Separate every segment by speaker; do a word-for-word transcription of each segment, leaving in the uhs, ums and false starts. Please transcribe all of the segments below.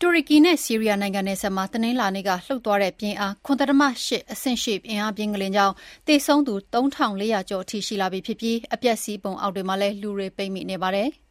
Speaker 1: တူရကီနဲ့ဆီးရီးယားနိုင်ငံနယ်စပ်မှာတနင်္လာနေ့ကလှုပ်သွားတဲ့ပြင်းအား ၇.၈ အဆင့်ရှိအင်အားပြင်းငလျင်ကြောင့်သေဆုံးသူသုံးထောင်လေးရာကျော်အထိရှိလာပြီဖြစ်ပြီးအပျက်အစီးပုံအောက်တွေမှာလည်းလူတွေပိတ်မိနေပါတယ်။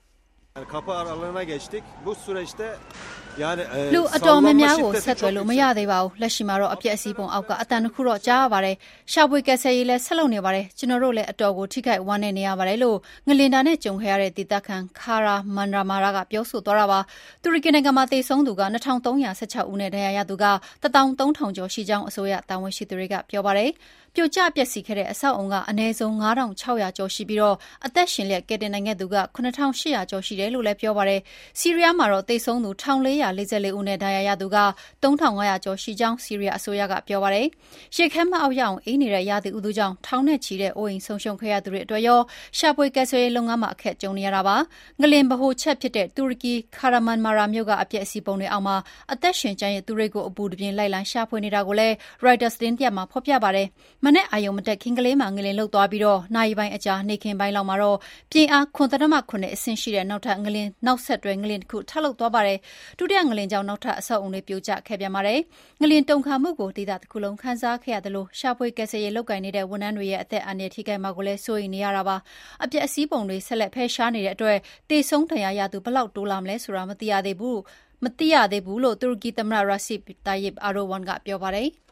Speaker 1: လူအတော်များများကိုဆက်သွယ်လို့မရသေးပါဘူး။လက်ရှိမှာတော့အပျက်အစီးပုံအောက်ကအသံတစ်ခုတော့ကြားရပါတယ်။ရှာဖွေကယ်ဆယ်ရေးလည်းဆက်လုပ်နေပါတယ်။ကျွန်တော်တို့လည်းအတော်ကိုထိခိုက်ဝမ်းနည်းနေရပါတယ်လို့ငလျင်ဒဏ်နဲ့ကြုံခဲ့ရတဲ့ဒေသခံခါရာမန်ရာမာရာကပြောဆိုသွားတာပါ။တူရကီနိုင်ငံမှာသေဆုံးသူကနှစ်ထောင်သုံးရာဆယ့်ခြောက်ဦးနဲ့ဒဏ်ရာရသူကတစ်သောင်းသုံးထောင်ကျော်ရှိကြောင်းအစိုးရတာဝန်ရှိသူတွေကပြောပါတယ်။ပြိုကျပျက်စီးခဲ့တဲ့အဆောက်အုံကအနည်းဆုံးငါးထောင်ခြောက်ရာကျော်ရှိပြီးတော့အသက်ရှင်လျက်ကယ်တင်နိုင်ခဲ့သူကခုနှစ်ထောင်ရှစ်ရာကျော်ရှိတယ်လို့လည်းပြောပါတယ်။ဆီးရီးယားမှာတော့သေဆုံးသူတစ်ထောင်လေးရာလေးဆယ်လေးဦးနဲ့ဒဏ်ရာရသူကသုံးထောင်ငါးရာကျော်ရှိကြောင်းဆီးရီးယားအစိုးရကပြောပါတယ်။ရေခဲမှတ်အောက်ရအောင်အေးနေတဲ့ရာသီဥတုကြောင့်ထောင်နဲ့ချီတဲ့အိုးအိမ်ဆုံးရှုံးခဲ့ရသူတွေအတွက်ရောရှာဖွေကယ်ဆယ်ရေးလုပ်ငန်းမှာအခက်ကြုံနေရတာပါ။ငလျင်ဗဟိုချက်ဖြစ်တဲ့တူရကီခါရာမန်မာရာမြို့ကအပျက်အစီးပုံတွေအောက်မှာအသက်ရှင်ကျန်ရစ်သူတွေကိုအပူတပြင်းလိုက်လံရှာဖွေနေတာကိုလည်း Reuters သတင်းတရပ်မှာဖော်ပြပါတယ်။မနေ့အာရုံမတက်ခင်ကလေးမှာငလျင်လှုပ်သွားပြီးတော့နာရီပိုင်းအကြာနေခင်ပိုင်းလောက်မှာတော့ပြင်းအား ၇.၇ အဆင့်ရှိတဲ့နောက်ထပ်ငလျင်နောက်ဆက်တွဲငလျင်တစ်ခုထပ်လှုပ်သွားပါတယ်။ဒုတိယငလျင်ကြောင့်နောက်ထပ်အဆောက်အုံတွေပြိုကျခဲ့ပြန်ပါတယ်။ငလျင်တုန်ခါမှုကိုဒေသတစ်ခုလုံးခံစားခဲ့ရတယ်လို့ရှာဖွေကယ်ဆယ်ရေးလုပ်ကိုင်နေတဲ့ဝန်ထမ်းတွေရဲ့အသက်အန္တရာယ်ထိခိုက်မှာကိုလည်းစိုးရိမ်နေရတာပါ။အပျက်အစီးပုံတွေဆက်လက်ဖယ်ရှားနေတဲ့အတွက်သေဆုံးဒဏ်ရာရသူဘယ်လောက်တိုးလာမလဲဆိုတာမသိရသေးဘူးမသိရသေးဘူးလို့တူရကီသမ္မတ Recep Tayyip Erdogan ကပြောပါတယ်။